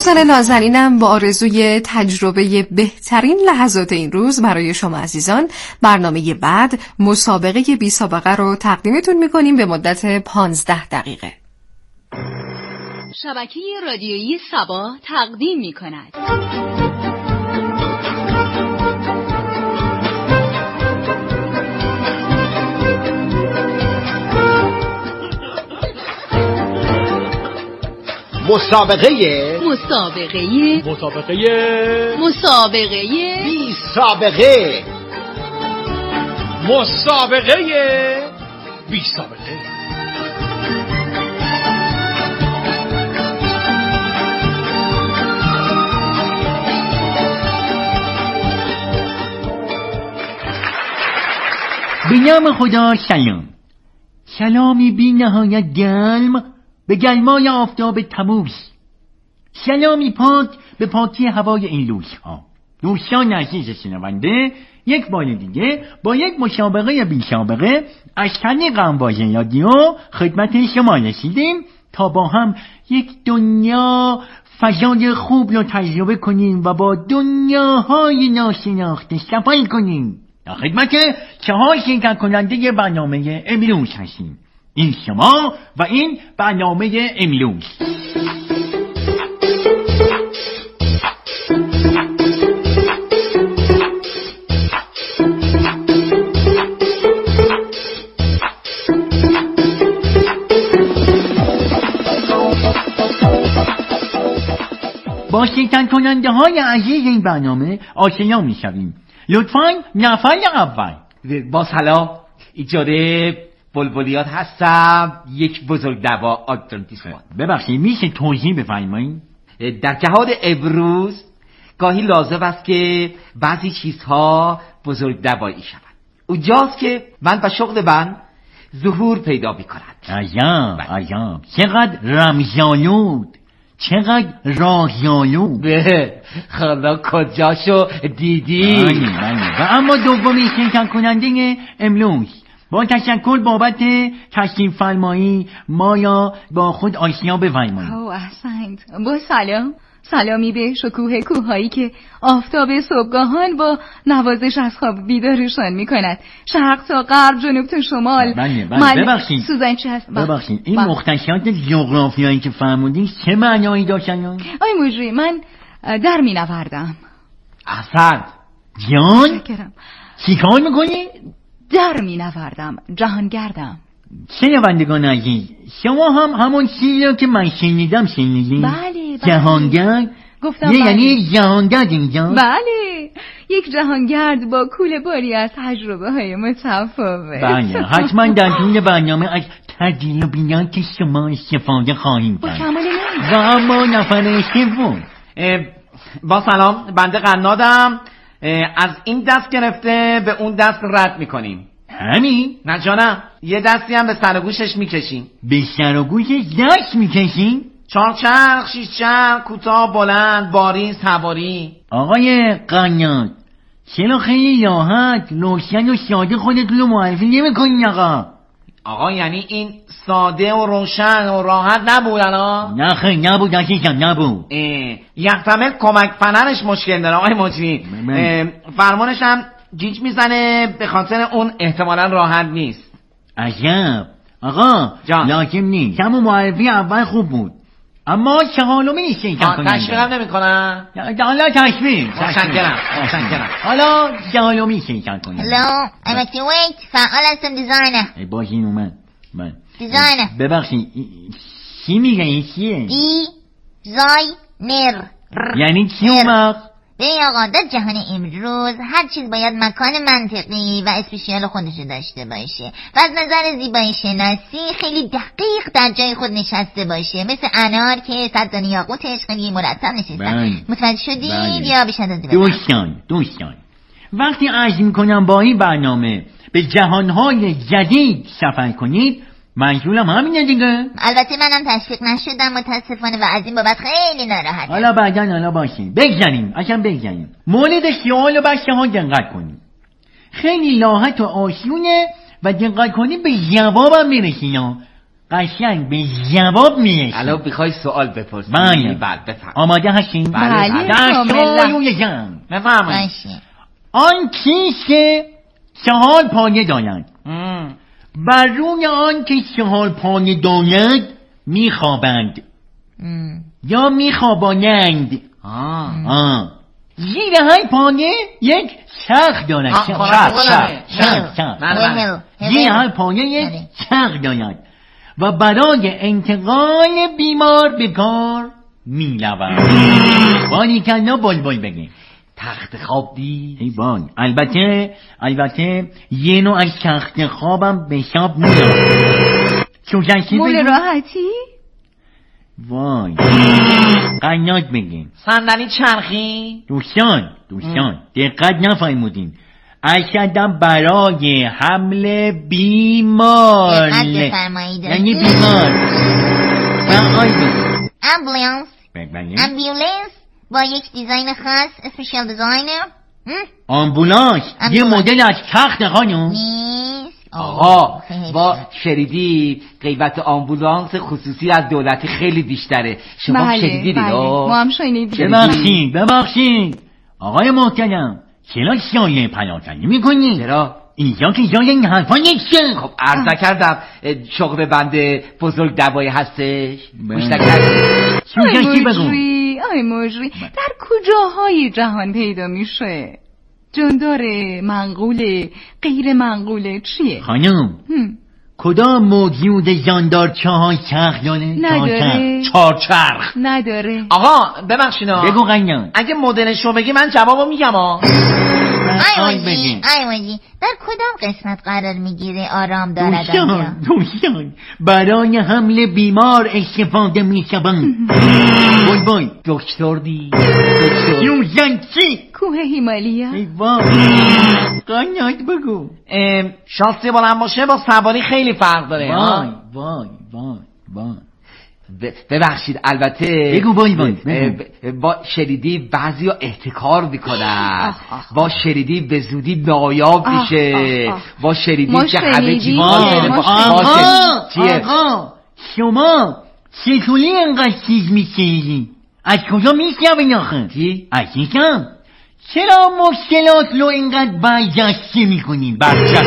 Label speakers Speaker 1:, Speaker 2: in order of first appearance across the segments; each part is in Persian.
Speaker 1: دوستان نازنینم، با آرزوی تجربه بهترین لحظات این روز برای شما عزیزان، برنامه بعد مسابقه بی سابقه رو تقدیمتون میکنیم به مدت 15 دقیقه.
Speaker 2: شبکه رادیویی سبا تقدیم میکند
Speaker 3: مسابقه
Speaker 2: بی سابقه.
Speaker 4: به نام خدا سلامی بی نهایت گرم به گرمای آفتاب تموز، سلامی پاک به پاکی هوای این روزها. دوستان عزیز شنونده، یک بار دیگه با یک مسابقه بی سابقه از طریق امواج رادیو خدمت شما رسیدیم تا با هم یک دنیا فضای خوب رو تجربه کنیم و با دنیاهای ناشناخته سفر کنیم. در خدمت 4 شرکت کننده برنامه امروز هستیم. این شما و این برنامه امروز. با شرکت کننده های عزیز این برنامه آشنا می شویم. لطفاً نفر اول.
Speaker 3: با سلام، ایجاده بلبلیات هستم، یک بزرگدوا آدرانتیسمان.
Speaker 4: ببخشید میشه توضیح بفرمایید؟
Speaker 3: در جهاد امروز گاهی لازم است که بعضی چیزها بزرگدوایی شود. اونجاست که من و شغل من ظهور پیدا می‌کند.
Speaker 4: عجب چقدر رمزآلود، چقدر راهیالود.
Speaker 3: خدا کجاشو دیدی؟
Speaker 4: بله. و اما دومی شرکت کننده امروز، با تشکر بابت تشریف فرمایی ما یا با خود آشنا بفرمایید.
Speaker 2: احسنت. با سلامی به شکوه کوههایی که آفتاب صبحگاهان با نوازش از خواب بیدارشان میکند، شرق تا غرب، جنوب تا شمال.
Speaker 4: بله. ببخشید
Speaker 2: سوزن چی هست؟
Speaker 4: ببخشید این مختصات جغرافیایی که فرمودین چه معنایی داشتن؟
Speaker 2: آی مجری، من در مینوردم.
Speaker 3: احسنت
Speaker 4: جان. چی کار میکنی؟
Speaker 2: در مینوردم، جهانگردم.
Speaker 4: شنوندگان عزیز، شما هم همون چیزی رو که من شنیدم شنیدین؟
Speaker 2: بله.
Speaker 4: جهانگرد؟
Speaker 2: گفتم
Speaker 4: یعنی یک جهانگرد اینجا؟
Speaker 2: بله، یک جهانگرد با کوله باری از تجربه های متفاوت.
Speaker 4: بله، حتما در طول برنامه از تجربیات شما استفاده خواهیم کرد.
Speaker 2: با کمال میل.
Speaker 4: و اما نفر سوم.
Speaker 3: با سلام، بنده قنادم. از این دست گرفته به اون دست رد میکنیم.
Speaker 4: همین؟
Speaker 3: نه جانم، یه دستی هم به سر و گوشش میکشیم.
Speaker 4: به سر و گوشش دست میکشیم؟
Speaker 3: 4 چرخ، 6 چرخ، کوتاه، بلند، باریز، سواری.
Speaker 4: آقای قناد، چرا خیلی راحت، روشن و ساده خودتون رو معرفی نمیکنین
Speaker 3: آقا یعنی این ساده و روشن و راحت نبود الان؟
Speaker 4: نه خیلی نبود عزیزم، نبود.
Speaker 3: یحتمل کمک فنرش مشکل داره آقای مجری. فرمانش هم گیج میزنه، به خاطر اون احتمالا راحت نیست.
Speaker 4: عجب. آقا
Speaker 3: جان،
Speaker 4: لازم نیست، همون معرفی اول خوب بود، اما چهارمی نیست.
Speaker 3: تشویقم نمی کنن؟
Speaker 4: حالا تشویق.
Speaker 3: متشکرم.
Speaker 4: حالا چهارمی شرکت کنید.
Speaker 5: هلو، I'm at your wait. فعال هستم، دیزاینر.
Speaker 4: ای باشین اومد.
Speaker 5: دیزاینر.
Speaker 4: ببخشید چی میگه این چیه؟
Speaker 5: دیزاینر.
Speaker 4: یعنی چی اون وقت؟
Speaker 5: ببین آقا، در جهان امروز هر چیز باید مکان منطقی و اسپیشیال خودشو داشته باشه و از نظر زیبایی شناسی خیلی دقیق در جای خود نشسته باشه، مثل انار که صدان یاقوتش خیلی مرتب نشستن. متوجه شدید یا بیشتر از
Speaker 4: دوستان وقتی عرض میکنم با این برنامه به جهانهای جدید سفر کنید، منظورم همینه دیگه.
Speaker 5: البته منم تشویق نشدم متاسفانه و از این بابت خیلی ناراحتم.
Speaker 4: حالا بعداً باشیم بگذاریم. مورد سوال و بچه ها دقت کنیم، خیلی راحت و آسونه و دقت کنیم به جوابم میرسیم. قشنگ به جواب میرسیم.
Speaker 3: الان بخوای سوال بپرسی.
Speaker 4: بله
Speaker 3: بفهم.
Speaker 4: آماده هستیم؟
Speaker 2: بله
Speaker 4: در
Speaker 2: کاملا.
Speaker 4: سوال جمع
Speaker 3: بفرمایید.
Speaker 5: باشه.
Speaker 4: آن کیست که 4 پایه دارند، بر روی آن که 4 پایه دارد میخوابند یا میخوابانند. زیر هر پایه یک چرخ دارد. زیر هر پایه یک چرخ دارد و برای انتقال بیمار به کار می‌رود. بانی کنا بلبل بگه.
Speaker 3: تخت خواب دی.
Speaker 4: ای بان البته یه نوع از تخت خوابم به حساب میاد.
Speaker 2: مول راحتی؟
Speaker 4: وای قنات بگیم.
Speaker 3: صندلی چرخی.
Speaker 4: دوستان دقت نفرمودین. اشدم برای حمل بیمار.
Speaker 5: دقت بفرمایید.
Speaker 4: یعنی بیمار.
Speaker 5: امبولانس با یک دیزاین خاص، اسپیشال دیزاینر.
Speaker 4: آمبولانس یه مدل از تخت خانم
Speaker 5: نیست.
Speaker 3: آقا با شریدی قیمت آمبولانس خصوصی از دولتی خیلی بیشتره. شما شریدی
Speaker 2: بله. ما هم شنیدیم.
Speaker 4: ببخشید آقای محترم، چرا شایعه پراکنی میکنی؟
Speaker 3: چرا؟
Speaker 4: اینجا که جای این حرفا نیست.
Speaker 3: خب عرض کردم شغل بنده بزرگ دوایی هستش. گوش نکردی؟
Speaker 2: آی مجری در کجاهای جهان پیدا میشه؟ جانداره، منقوله، غیر منقوله، چیه؟
Speaker 4: خانم کدام موجود جاندار 4 چرخ داره؟
Speaker 2: نداره.
Speaker 3: 4 چرخ
Speaker 2: نداره.
Speaker 3: آقا ببخشینا
Speaker 4: بگو قنیان.
Speaker 3: اگه مدلشو بگی من جوابو میگم.
Speaker 5: آیوازی در کدام قسمت قرار میگیره آرام دارد؟
Speaker 4: دوستان برای حمل بیمار استفاده میشوند. بای
Speaker 3: دکتر دی.
Speaker 4: یوزن چی؟
Speaker 2: کوه هیمالیا.
Speaker 4: ای وای قنیات بگو.
Speaker 3: شانسی بلند باشه با سواری خیلی فرق داره.
Speaker 4: وای
Speaker 3: ببخشید البته
Speaker 4: بگو
Speaker 3: با شریدی بعضی ها احتکار میکنن. با شریدی به زودی نایاب میشه. با شریدی که همه چی
Speaker 4: آقا شما چطوری انقدر چیز میشید؟ از کجا میشنوین آخه؟ عزیزم چرا مشکلات رو اینقدر برجسته میکنین؟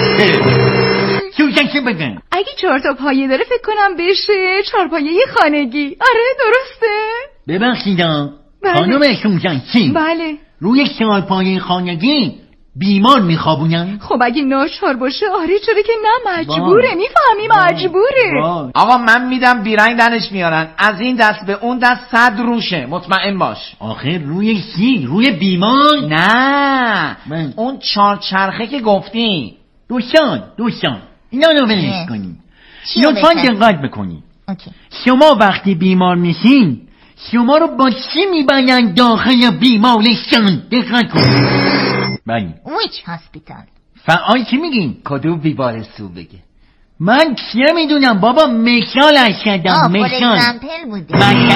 Speaker 4: چه بگن؟
Speaker 2: اگه 4 تا پایه داره فکر کنم بشه 4 پایه خانگی. آره درسته؟
Speaker 4: ببخشیدم خانم شوزن چی؟
Speaker 2: بله.
Speaker 4: روی 4 پایه خانگی بیمار میخوابونن؟
Speaker 2: خب اگه ناچار باشه آره، چرا که نه، مجبوره. میفهمی مجبوره.
Speaker 3: آقا من میدم بیرنگ دنش میارن. از این دست به اون دست 100 روشه، مطمئن باش.
Speaker 4: آخه روی چی؟ روی بیمار؟
Speaker 3: نه اون 4 چرخه که گفتی.
Speaker 4: دوستان اینا رو بلش کنید. لطفاً دقت بکنید. شما وقتی بیمار میشین شما رو با چی میبرن داخل بیمارستان؟ دقت کنید. بله.
Speaker 5: Which hospital؟
Speaker 4: فعال چی میگین؟
Speaker 3: کدوم بیمارستان بگه؟
Speaker 4: من چیه میدونم بابا، مثال اشدم. مثال
Speaker 5: بوده.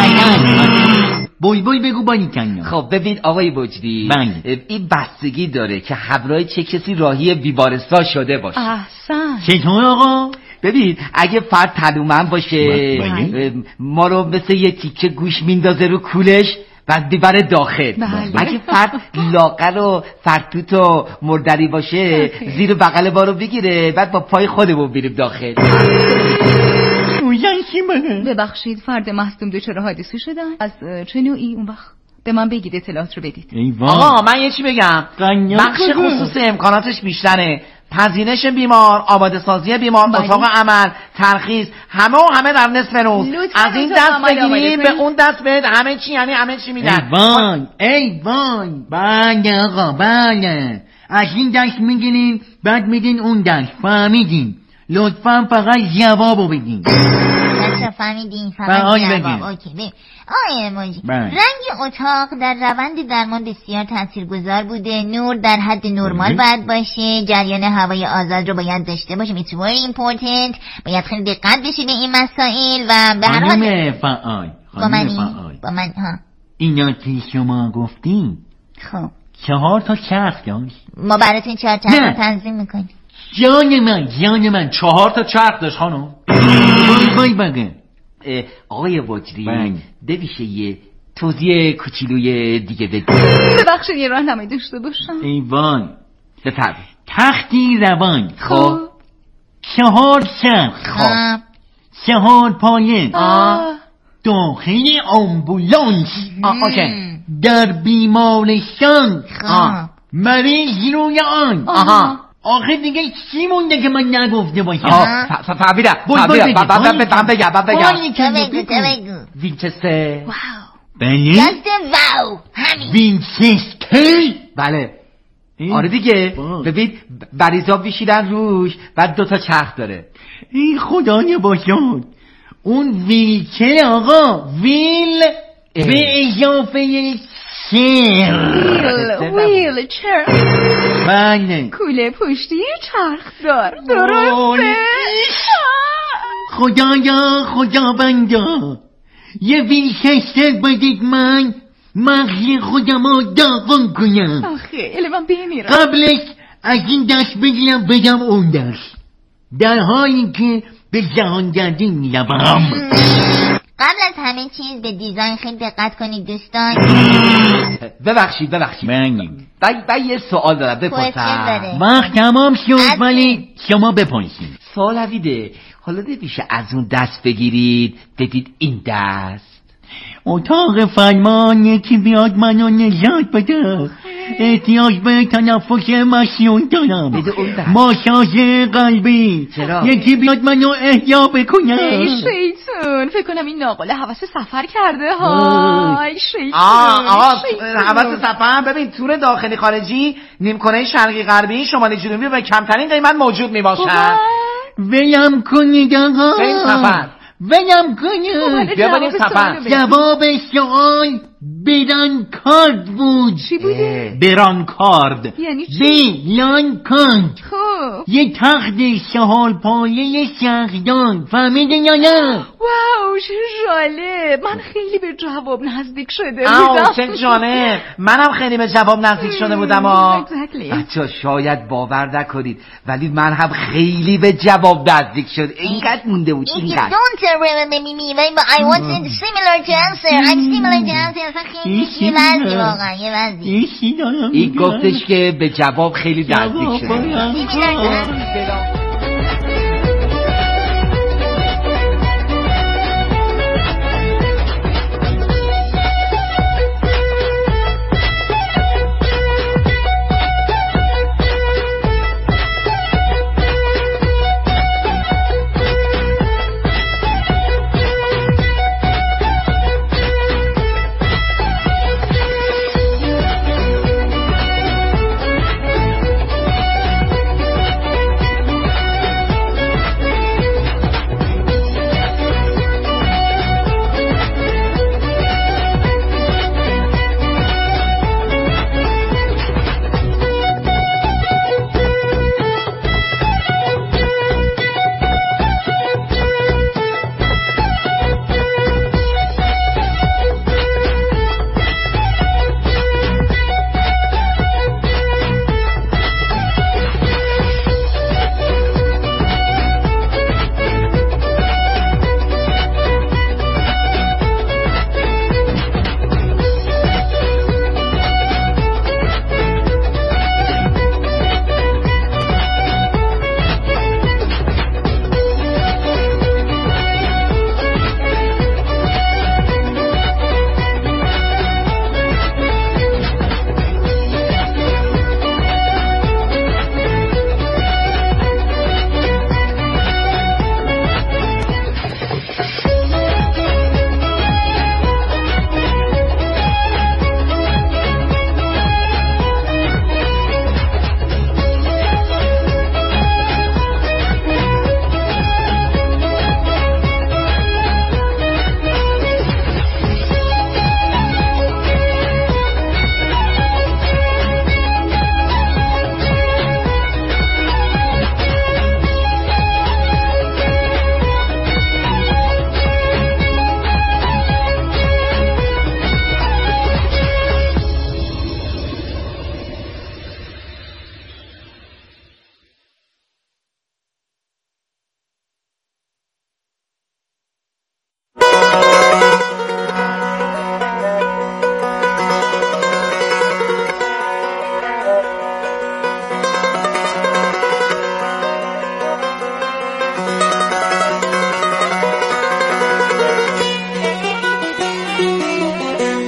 Speaker 4: بوی بگو بانی کنم.
Speaker 3: خب ببین آقای بجدی، این بستگی داره که همراه چه کسی راهی بیمارستان شده باشه.
Speaker 2: احسن.
Speaker 4: چطور آقا؟
Speaker 3: ببین اگه فرد تنومند باشه ما رو مثل یه تیکه گوش میندازه رو کولش بعد بیبره داخل. اگه فرد لاغر و فرتوت و مردری باشه زیر بغل ما رو بگیره بعد با پای خودمون بریم داخل.
Speaker 2: ببخشید فرد مصدوم دچار حادثه شدن؟ از چه نوعی؟ اون وقت به من بگید، اطلاعات رو بدید.
Speaker 3: آقا من یه چی بگم، بخش خصوص امکاناتش بیشتره. پذیرش بیمار، آماده سازی بیمار، اتاق عمل، ترخیص، همه در نصف روز. از این دست بگیرید به اون دست بهت همه چی، یعنی همه چی میدن.
Speaker 4: ای وای بله آقا بله. از این دست میگیرین بعد میدین اون دست. فهمیدین؟ لطفاً فقط جوابو بگین.
Speaker 5: فهمیدین؟ فقط جواب. اوکی. آقای موجی، رنگ اتاق در روند درمان بسیار تاثیرگذار بوده. نور در حد نرمال باید باشه. جریان هوای آزاد رو باید داشته باشه. It's very important. باید خیلی دقت بشه به این مسائل و به هر حال
Speaker 4: خانم فعال.
Speaker 5: با من
Speaker 4: اینا که شما گفتین
Speaker 5: خب
Speaker 4: 4 تا چرخ داشت.
Speaker 5: ما براتون 4 چرخ تنظیم میکنیم.
Speaker 4: جان من 4 تا چرخ داشت خانم. وای بگه.
Speaker 3: آقای وجری بمیشه یه توضیح کوچولوی دیگه بگید؟
Speaker 2: ببخشید یه راهنمایی داشته باشم.
Speaker 4: ایوان
Speaker 3: بفرمایید.
Speaker 4: تختی روان،
Speaker 3: خب
Speaker 4: 4 سقف،
Speaker 5: خب
Speaker 4: 4 پایه، داخل آمبولانس،
Speaker 3: اوکی.
Speaker 4: در بیمارستان،
Speaker 5: خب
Speaker 4: مریض روی آن. آخه دیگه چی مونده که من نگفته باشم؟
Speaker 3: فهمیدم.
Speaker 5: بگو.
Speaker 3: وینچستر.
Speaker 5: واو
Speaker 4: بله
Speaker 5: دست واو همین
Speaker 4: وینچستر.
Speaker 3: بله آره دیگه. ببین مریضا میشینن روش، بعد 2 تا چرخ داره.
Speaker 4: ای خدای باشد، اون ویلچر آقا، ویل به اضافه
Speaker 2: ویل چرخ،
Speaker 4: بله
Speaker 2: کوله پشتی چرخ دار. درسته.
Speaker 4: خدا بندا، یه وینچستر بدید من مغزی خودمو داغون کنم.
Speaker 2: آخه من بمیرم.
Speaker 4: قبلش از این دست بگیرم بدم اون دست، در حالی که به جهانگردی میروم.
Speaker 5: قبل از همه چیز به دیزاین خیلی دقت کنید دوستان.
Speaker 3: ببخشید من یه سوال دارم بپرسم.
Speaker 4: وقت تمام شد ولی شما بپرسید.
Speaker 3: سوال هویده، حالا نمیشه از اون دست بگیرید بدید این دست؟
Speaker 4: اتاق فرمان یکی بیاد منو نجات بده، احتیاج به تنفس مشیون دارم، ماساژ قلبی. یکی بیاد منو احیا بکنه.
Speaker 2: ای شیطون، فکر کنم این ناقل حواس سفر کرده ها. ای شیطون.
Speaker 3: حواس سفر. ببین تور داخلی خارجی نیمکره شرقی غربی شمالی جنوبی به کمترین قیمت موجود میباشد.
Speaker 4: ولم کنید آقا،
Speaker 3: بریم سفر.
Speaker 4: ولم کنید.
Speaker 3: بیا بریم سفر.
Speaker 4: جواب سوال برانکارد بود.
Speaker 2: چی بوده؟
Speaker 4: برانکارد
Speaker 2: یعنی چی؟
Speaker 4: برانکارد.
Speaker 2: خب
Speaker 4: یه تخت 4 پایه شهردار، فهمیدین یا نه؟
Speaker 2: واو چه جالب. من خیلی به جواب نزدیک شده بودم.
Speaker 3: چه جالب. منم خیلی به جواب نزدیک شده بودم. بچه شاید باور نکنید ولی من هم خیلی به جواب نزدیک شد. اینقدر مونده بود. اینقدر.
Speaker 5: Don't remember me but I wanted similar to answer. I'm similar to answer. اصلا خیلی یه وضعی واقعا یه وضعی.
Speaker 3: این گفتش که به جواب خیلی نزدیک شده.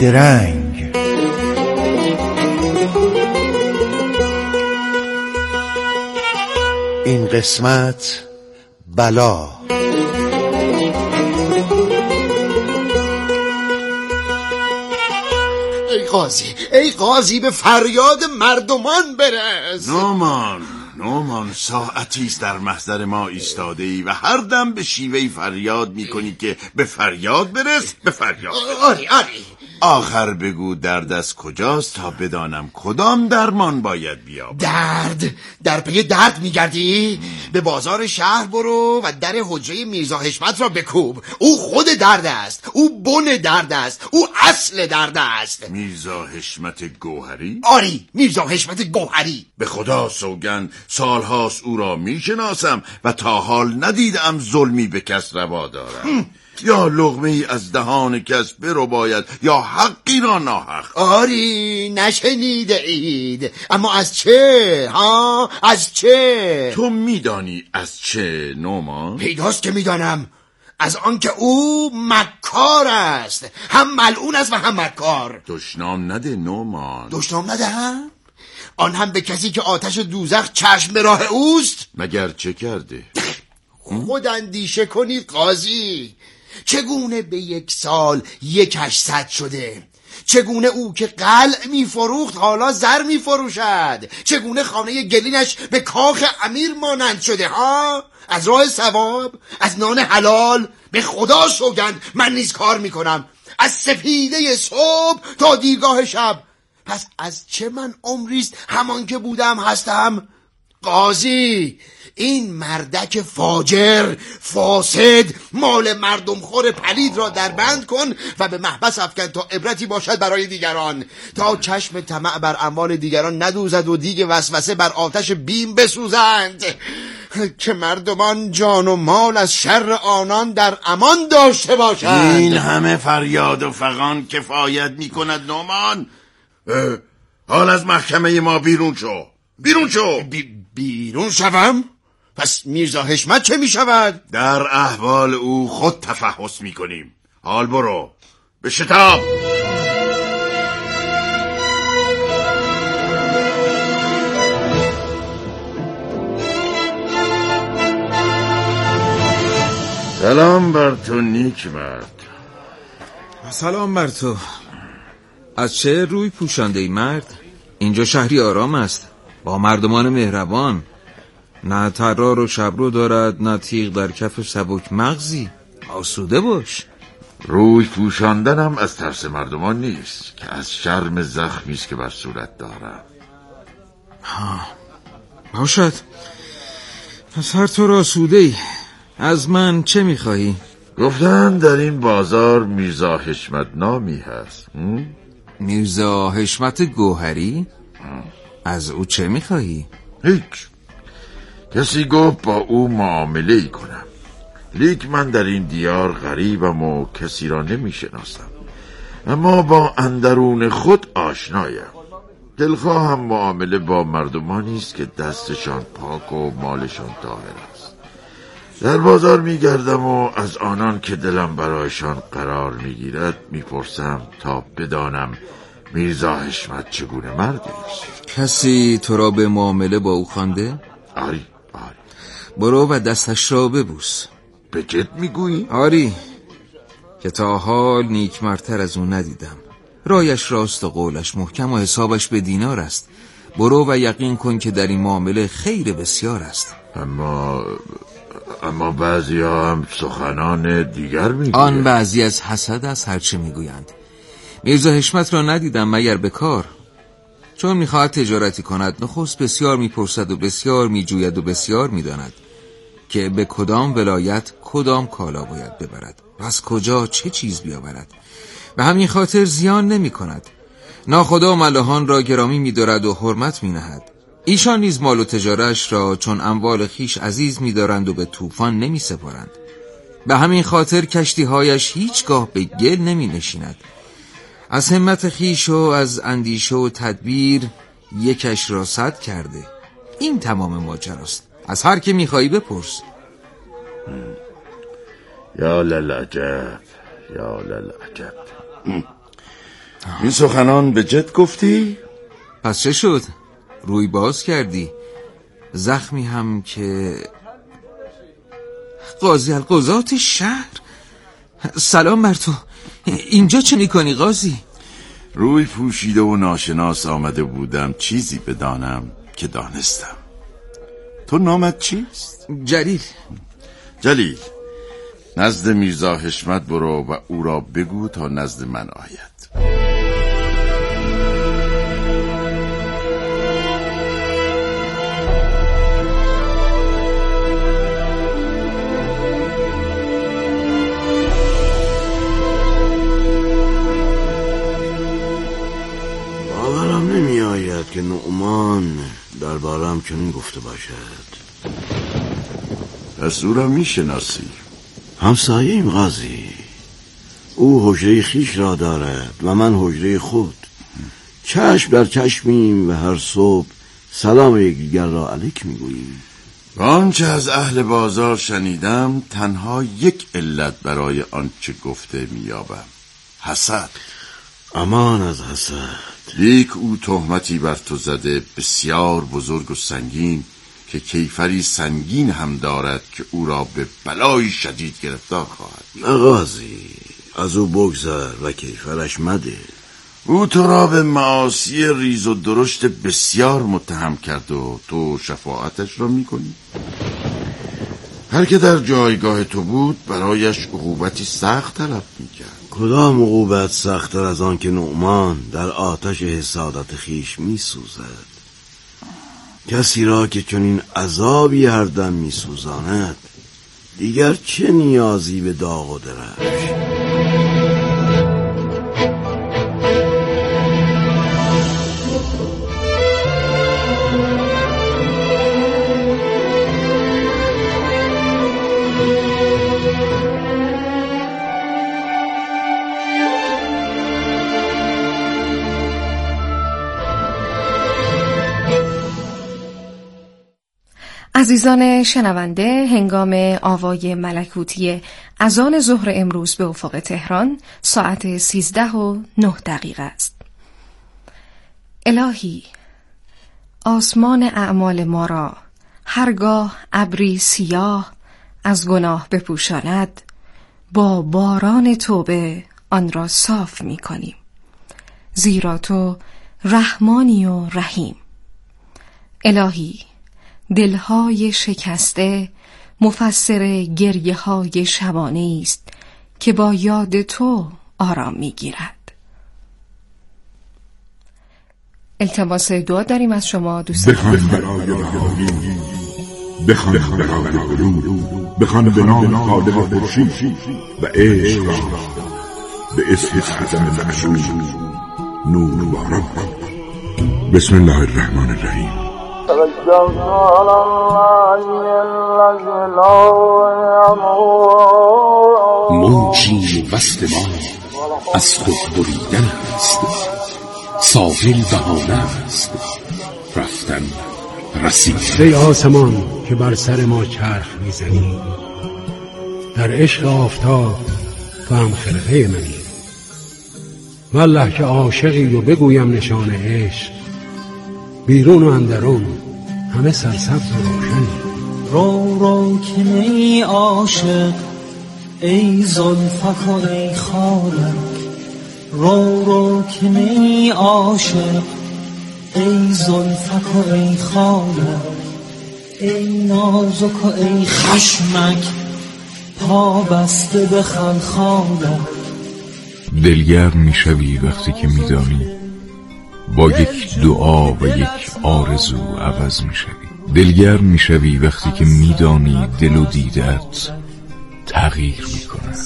Speaker 6: بیدرنگ. این قسمت بلا.
Speaker 7: ای قاضی به فریاد مردمان برس.
Speaker 8: نومان ساعتی است در محضر ما ایستاده ای و هر دم به شیوهی فریاد میکنی که به فریاد برس. به فریاد.
Speaker 7: آری
Speaker 8: آخر بگو درد از کجاست تا بدانم کدام درمان باید بیابم.
Speaker 7: در پی درد میگردی؟ به بازار شهر برو و در حجره میرزا حشمت را بکوب. او خود درد است، او بن درد است، او اصل درد است.
Speaker 8: میرزا حشمت گوهری؟
Speaker 7: آری، میرزا حشمت گوهری.
Speaker 8: به خدا سوگند سالهاست او را میشناسم و تا حال ندیدم ظلمی به کس روا دارم. یا لقمه ای از دهان کس برو باید یا حقی را ناحق.
Speaker 7: آری نشنیده اید، اما از چه؟ از چه؟
Speaker 8: تو میدانی از چه نومان؟
Speaker 7: پیداست که میدانم. از آنکه او مکار است، هم ملعون است و هم مکار.
Speaker 8: دشنام نده نومان.
Speaker 7: دشنام نده هم؟ آن هم به کسی که آتش دوزخ چشم به راه اوست؟
Speaker 8: مگر چه کرده؟
Speaker 7: خود اندیشه کنید قاضی. چگونه به 1 سال 1,800 شده؟ چگونه او که قلع می فروخت حالا زر می فروشد؟ چگونه خانه گلینش به کاخ امیر مانند شده ها؟ از راه ثواب، از نان حلال. به خدا سوگند من نیز کار می کنم، از سپیده صبح تا دیرگاه شب. پس از چه من عمریست همان که بودم هستم؟ قاضی، این مردک فاجر فاسد مال مردم خور پلید را در بند کن و به محبس افکن تا عبرتی باشد برای دیگران، تا چشم طمع بر اموال دیگران ندوزد و دیگ وسوسه بر آتش بیم بسوزند، که مردمان جان و مال از شر آنان در امان داشته باشند.
Speaker 8: این همه فریاد و فغان کفایت می کند نومان. حال از محکمه ما بیرون شو. بیرون
Speaker 7: شوم؟ پس میرزا حشمت چه می شود؟
Speaker 8: در احوال او خود تفحص می کنیم. حال برو به شتاب. سلام بر تو نیک مرد.
Speaker 9: سلام بر تو. از چه روی پوشانده ای مرد؟ اینجا شهری آرام است با مردمان مهربان، نه طرار و شبرو دارد نه تیغ در کف سبک مغزی. آسوده باش.
Speaker 8: روی پوشاندنم از ترس مردمان نیست که از شرم زخمی است که بر صورت دارم.
Speaker 9: باشد. پس هر طور آسوده ای. از من چه میخواهی؟
Speaker 8: گفتن در این بازار میرزا حشمت نامی هست.
Speaker 9: میرزا حشمت گوهری؟ از او چه میخواهی؟
Speaker 8: هیچ. کسی گفت با او معامله ای کنم، لیک من در این دیار غریبم و کسی را نمیشناسم، اما با اندرون خود آشنایم. دلخواهم معامله با مردمانی است که دستشان پاک و مالشان طاهر است. در بازار میگردم و از آنان که دلم برایشان قرار میگیرد میپرسم تا بدانم میرزا حشمت چگونه مردی است.
Speaker 9: کسی تو را به معامله با او خوانده؟
Speaker 8: آری.
Speaker 9: برو و دستش را ببوس.
Speaker 8: به جد میگویی؟
Speaker 9: آری، که تا حال نیکمرتر از اون ندیدم. رایش راست و قولش محکم و حسابش به دینار است. برو و یقین کن که در این معامله خیر بسیار است.
Speaker 8: اما بعضی ها هم سخنان دیگر میگویند.
Speaker 9: آن بعضی از حسد است هرچه میگویند. میرزا حشمت را ندیدم مگر به کار. چون میخواهد تجارتی کند نخست بسیار میپرسد و بسیار میجوید و بسیار میداند که به کدام ولایت کدام کالا باید ببرد و از کجا چه چیز بیاورد. به همین خاطر زیان نمی کند. ناخدا ملاحان را گرامی می‌دارد و حرمت می‌نهد. ایشان نیز مال و تجارش را چون اموال خیش عزیز می‌دارند و به طوفان نمی‌سپارند. به همین خاطر کشتی‌هایش هیچگاه به گل نمی‌نشیند. از همت خیش و از اندیشه و تدبیر یکش را صد کرده. این تمام ماجراست. از هر که می‌خوای بپرس.
Speaker 8: یا للعجب، یا للعجب. این سخنان به جد گفتی؟
Speaker 9: پس چه شد؟ روی باز کردی. زخمی هم که قاضی القضات شهر. سلام بر تو. اینجا چه میکنی قاضی؟
Speaker 8: روی پوشیده و ناشناس آمده بودم چیزی بدانم که دانستم. تو نامت چیست؟ جلیل نزد میرزا حشمت برو و او را بگو تا نزد من آید.
Speaker 7: باورم نمی آید که نعمان دربارم چنین گفته باشد.
Speaker 8: پس او را می شناسی؟
Speaker 7: همسایه‌ایم قاضی. او حجره خیش را دارد و من حجره خود. چشم در چشمیم و هر صبح سلام یکدیگر را علیک میگوییم.
Speaker 8: آنچه از اهل بازار شنیدم تنها یک علت برای آنچه گفته میابم: حسد.
Speaker 7: امان از حسد.
Speaker 8: لیک او تهمتی بر تو زده بسیار بزرگ و سنگین که کیفری سنگین هم دارد که او را به بلای شدید گرفتار خواهد.
Speaker 7: قاضی از او بگذر و کیفرش مده.
Speaker 8: او تو را به معاصی ریز و درشت بسیار متهم کرد و تو شفاعتش را میکنی. هر که در جایگاه تو بود برایش عقوبتی سخت طلب میکرد.
Speaker 7: کدام عقوبت سخت‌تر از آن که نعمان در آتش حسادت خیش میسوزد؟ کسی را که چنین عذابی هر دم میسوزاند دیگر چه نیازی به داغ و درشت؟
Speaker 1: عزیزان شنونده، هنگام آوای ملکوتی اذان ظهر امروز به افق تهران ساعت 13:09 است. الهی، آسمان اعمال ما را هرگاه ابری سیاه از گناه بپوشاند، با باران توبه آن را صاف می کنیم. زیرا تو رحمانی و رحیم. الهی، دلهای شکسته مفسر گریه های شبانه است که با یاد تو آرام می گیرد. التماس دعا داریم از شما دوستان.
Speaker 10: بخوان برای بهاری، بخوان برای غرور، بخوان به نام خالق خورشید و عشق را به اسم اعظم معشوق نور باران کن. بسم الله الرحمن الرحیم.
Speaker 11: موجی وصل ما از خود بریدن است، ساحل بهانه است، رفتن رسید.
Speaker 12: ای آسمان که بر سر ما چرخ میزنی، در عشق آفتاب تو هم خرقه منی. والله که عاشقی و بگویم نشان عشق، بیرون و اندرون همه سرسبز و روشنی.
Speaker 13: رو رو که ای عاشق، ای زلفک و ای خالک، رو رو که ای عاشق، ای زلفک و ای خالک، ای نازک و ای خشمک، پا بسته بخند خالک.
Speaker 10: دلگرم میشوی وقتی که میدانی با یک دعا و یک آرزو عوض میشوی. دلگرم میشوی وقتی که میدانی دل و دیدت تغییر میکنند.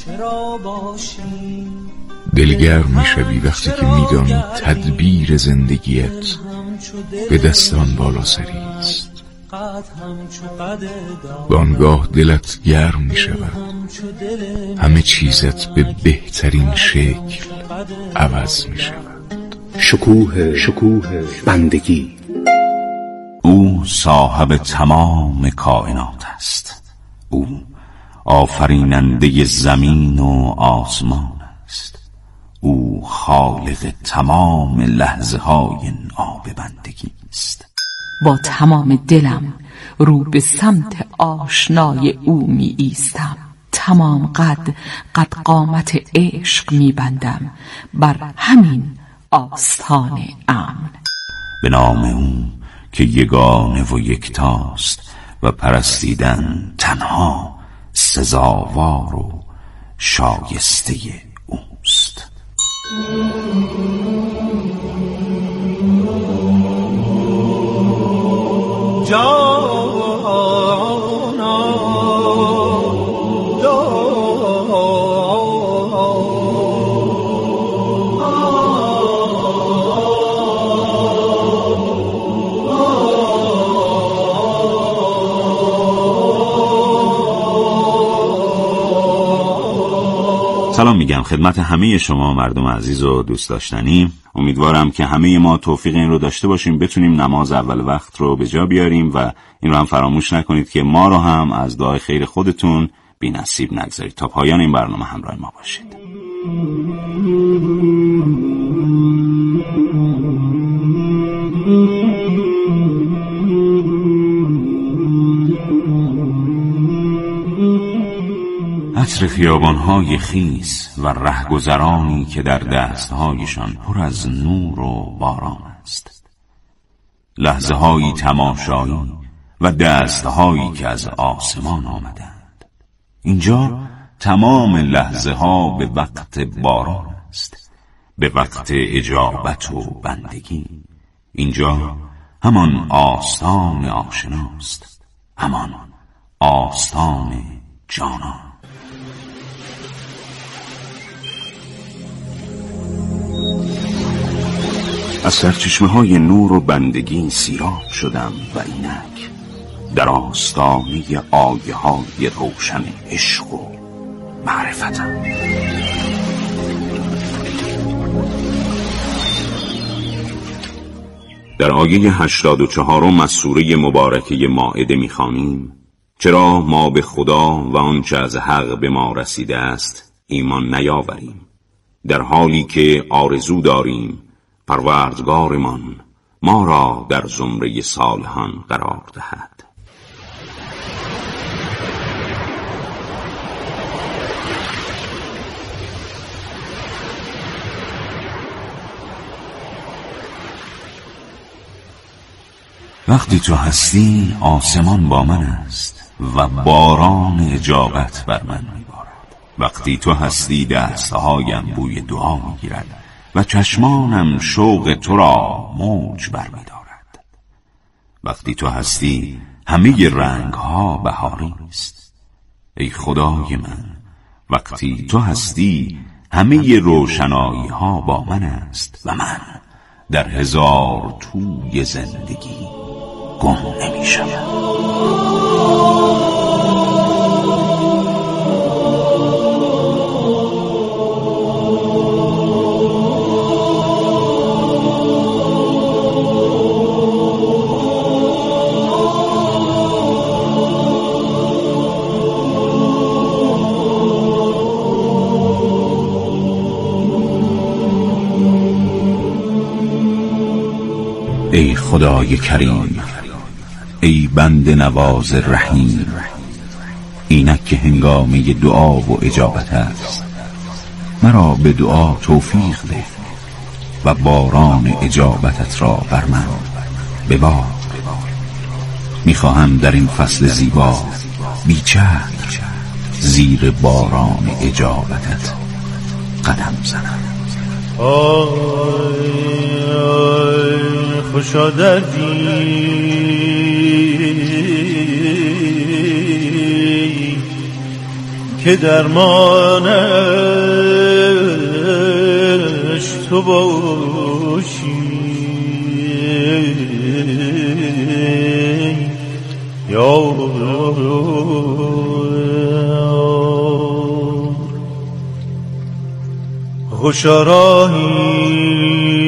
Speaker 10: دلگرم میشوی وقتی که میدانی تدبیر زندگیت به دستان بالا سری است. بانگاه دلت گرم میشود، همه چیزت به بهترین شکل عوض میشود.
Speaker 11: شکوه بندگی.
Speaker 14: او صاحب تمام کائنات است. او آفریننده زمین و آسمان است. او خالق تمام لحظه های نابندگی است.
Speaker 15: با تمام دلم رو به سمت آشنای او می ایستم. تمام قد قامت عشق می بندم بر همین آستان امن.
Speaker 14: به نام او که یگانه و یکتاست و پرستیدن تنها سزاوار و شایسته اوست. سلام میگم خدمت همه شما مردم عزیز و دوست داشتنی. امیدوارم که همه ما توفیق این رو داشته باشیم بتونیم نماز اول وقت رو به جا بیاریم و این رو هم فراموش نکنید که ما رو هم از دعای خیر خودتون بی نصیب نگذارید. تا پایان این برنامه همراه ما باشید. عطر خیابان‌های خیس و رهگذرانی که در دست‌هایشان پر از نور و باران است. لحظه‌هایی تماشایی و دست‌هایی که از آسمان آمدند. اینجا تمام لحظه‌ها به وقت باران است، به وقت اجابت و بندگی. اینجا همان آستان آشناست، همان آستان جانان. از سرچشمه‌های نور و بندگی سیراب شدم و اینک در آستانه آیه‌های روشن عشق و معرفتم. در آیه 84 از سوره مبارکه مائده می‌خوانیم: چرا ما به خدا و آنچه از حق به ما رسیده است ایمان نیاوریم، در حالی که آرزو داریم پروردگارمان ما را در زمره صالحان قرار دهد. وقتی تو هستی آسمان با من است و باران اجابت بر من میبارد. وقتی تو هستی دستهایم بوی دعا میگیرد و چشمانم شوق تو را موج برمی‌دارد. وقتی تو هستی همه رنگ‌ها بهاری است. ای خدای من، وقتی تو هستی همه روشنایی‌ها با من است و من در هزار توی زندگی گم نمی‌شوم. ای خدای کریم، ای بنده نواز رحیم، اینک که هنگامه دعا و اجابت است، مرا به دعا توفیق ده و باران اجابتت را بر من ببار. میخواهم در این فصل زیبا بی‌چتر زیر باران اجابتت قدم زنم.
Speaker 16: خوشا دردی که درمانش تو باشی، یا خوشا راهی